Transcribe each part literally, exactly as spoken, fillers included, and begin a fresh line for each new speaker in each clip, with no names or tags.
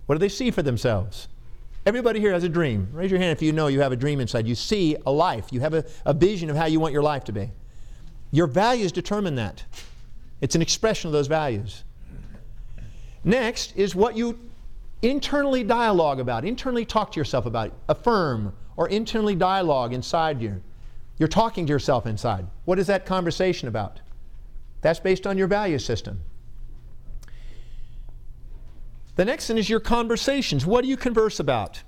What do they see for themselves? Everybody here has a dream. Raise your hand if you know you have a dream inside. You see a life. You have a, a vision of how you want your life to be. Your values determine that. It's an expression of those values. Next is what you internally dialogue about, internally talk to yourself about, affirm, or internally dialogue inside you. You're talking to yourself inside. What is that conversation about? That's based on your value system. The next thing is your conversations. What do you converse about?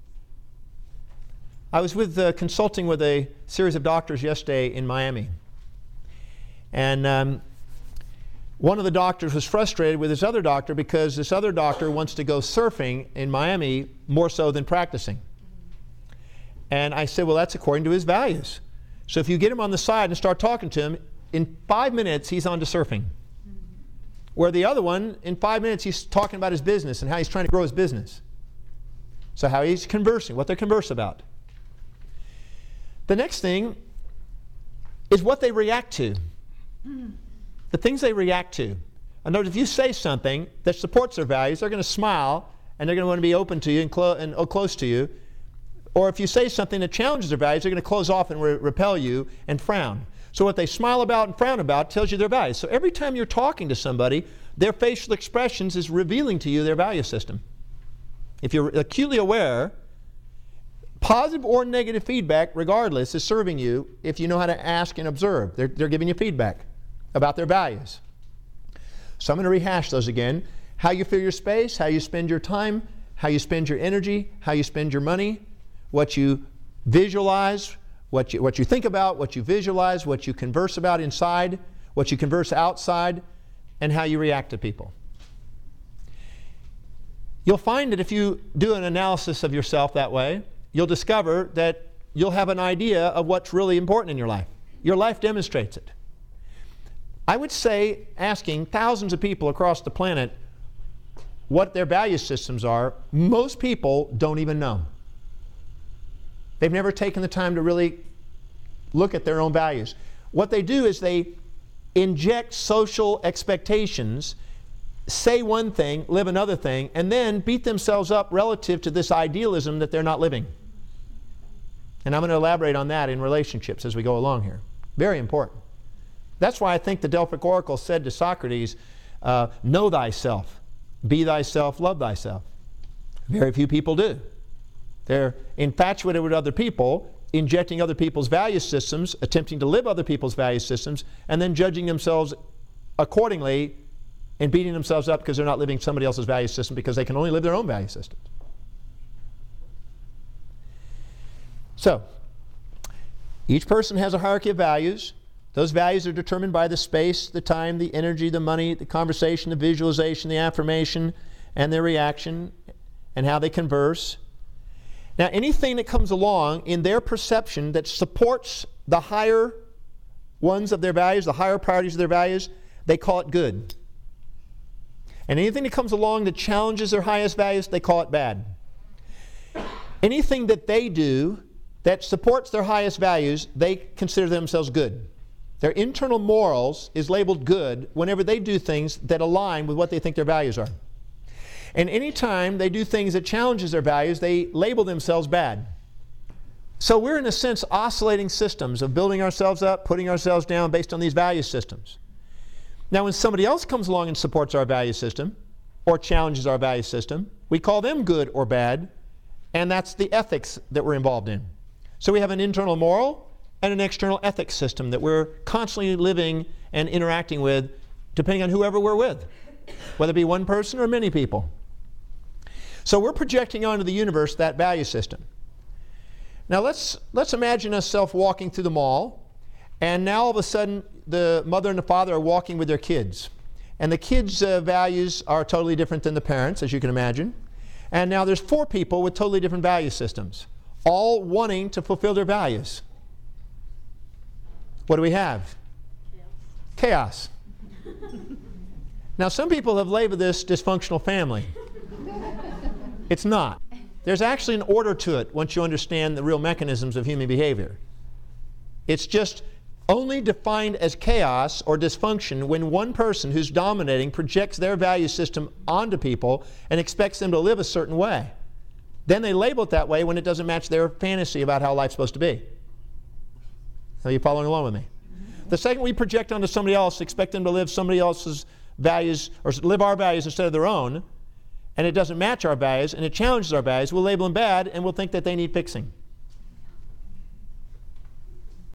I was with uh, consulting with a series of doctors yesterday in Miami. And um, one of the doctors was frustrated with this other doctor because this other doctor wants to go surfing in Miami more so than practicing. And I said, well, that's according to his values. So if you get him on the side and start talking to him, in five minutes he's on to surfing. Where the other one, in five minutes he's talking about his business and how he's trying to grow his business. So how he's conversing, what they converse about. The next thing is what they react to. The things they react to. I know if you say something that supports their values, they're going to smile and they're going to want to be open to you and, clo and oh, close to you. Or if you say something that challenges their values, they're going to close off and re repel you and frown. So what they smile about and frown about tells you their values. So every time you're talking to somebody, their facial expressions is revealing to you their value system. If you're acutely aware, positive or negative feedback, regardless, is serving you if you know how to ask and observe. They're, they're giving you feedback about their values. So I'm going to rehash those again. How you fill your space, how you spend your time, how you spend your energy, how you spend your money, what you visualize, what you, what you think about, what you visualize, what you converse about inside, what you converse outside, and how you react to people. You'll find that if you do an analysis of yourself that way, you'll discover that you'll have an idea of what's really important in your life. Your life demonstrates it. I would say asking thousands of people across the planet what their value systems are, most people don't even know. They've never taken the time to really look at their own values. What they do is they inject social expectations, say one thing, live another thing, and then beat themselves up relative to this idealism that they're not living. And I'm going to elaborate on that in relationships as we go along here. Very important. That's why I think the Delphic Oracle said to Socrates, uh, know thyself, be thyself, love thyself. Very few people do. They're infatuated with other people, injecting other people's value systems, attempting to live other people's value systems, and then judging themselves accordingly and beating themselves up because they're not living somebody else's value system because they can only live their own value systems. So, each person has a hierarchy of values. Those values are determined by the space, the time, the energy, the money, the conversation, the visualization, the affirmation, and their reaction, and how they converse. Now, anything that comes along in their perception that supports the higher ones of their values, the higher priorities of their values, they call it good. And anything that comes along that challenges their highest values, they call it bad. Anything that they do that supports their highest values, they consider themselves good. Their internal morals is labeled good whenever they do things that align with what they think their values are. And anytime they do things that challenges their values, they label themselves bad. So we're in a sense oscillating systems of building ourselves up, putting ourselves down based on these value systems. Now when somebody else comes along and supports our value system or challenges our value system, we call them good or bad, and that's the ethics that we're involved in. So we have an internal moral and an external ethics system that we're constantly living and interacting with depending on whoever we're with, whether it be one person or many people. So we're projecting onto the universe that value system. Now let's, let's imagine ourselves walking through the mall, and now all of a sudden the mother and the father are walking with their kids. And the kids' uh, values are totally different than the parents, as you can imagine. And now there's four people with totally different value systems, all wanting to fulfill their values. What do we have? Chaos. Chaos. Now some people have labeled this dysfunctional family. It's not. There's actually an order to it once you understand the real mechanisms of human behavior. It's just only defined as chaos or dysfunction when one person who's dominating projects their value system onto people and expects them to live a certain way. Then they label it that way when it doesn't match their fantasy about how life's supposed to be. Are you following along with me? The second we project onto somebody else, expect them to live somebody else's values, or live our values instead of their own, and it doesn't match our values, and it challenges our values, we'll label them bad, and we'll think that they need fixing.